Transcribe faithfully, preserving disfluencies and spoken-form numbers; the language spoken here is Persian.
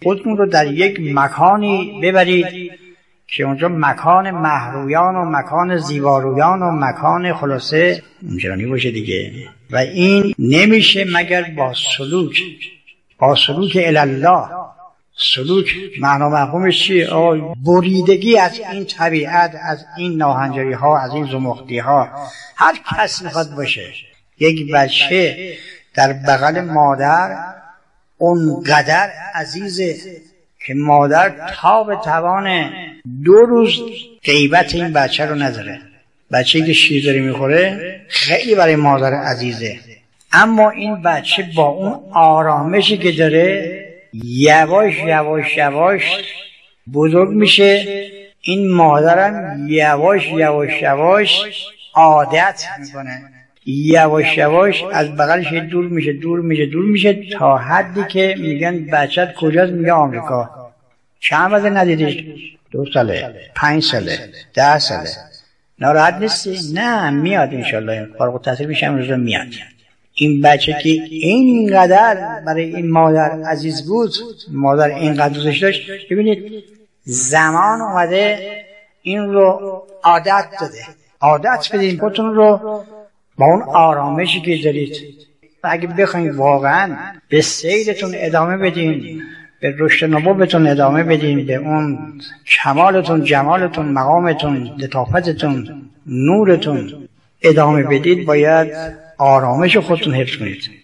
خودتون رو در یک مکانی ببرید که اونجا مکان مهرویان و مکان زیبارویان و مکان خلاصه اونجانی باشه دیگه. و این نمیشه مگر با سلوک، با سلوک الله. سلوک معنا مفهومش چیه؟ بریدگی از این طبیعت، از این ناهنجاری ها، از این زمختی ها. هر کس میخواد باشه. یک بچه در بغل مادر اونقدر عزیزه که مادر تا به توان دو روز غیبت این بچه رو نداره. بچه‌ای که شیر داره میخوره خیلی برای مادر عزیزه، اما این بچه با اون آرامشی که داره یواش یواش یواش بزرگ میشه. این مادرم یواش یواش یواش عادت میکنه، یواش یواش از بغلش دور میشه دور میشه دور میشه تا حدی که میگن بچت کجاست؟ میگه آمریکا. چند وقت ندیدیش؟ دو ساله، پنج ساله، ده ساله. ناراحت نیستی؟ نه، میاد انشالله، فارغ التحصیل میشه امروز میاد. این بچه که اینقدر برای این مادر عزیز بود، مادر اینقدر دوستش داشت، ببینید زمان اومده این رو عادت داده. عادت بدین خودتون رو با اون آرامشی که دارید. اگه بخواید واقعا به سیرتون ادامه بدین، به رشد نبوتون ادامه بدین، به اون کمالتون، جمالتون، مقامتون، لطافتتون، نورتون ادامه بدید، باید آرامش خودتون حفظ کنید.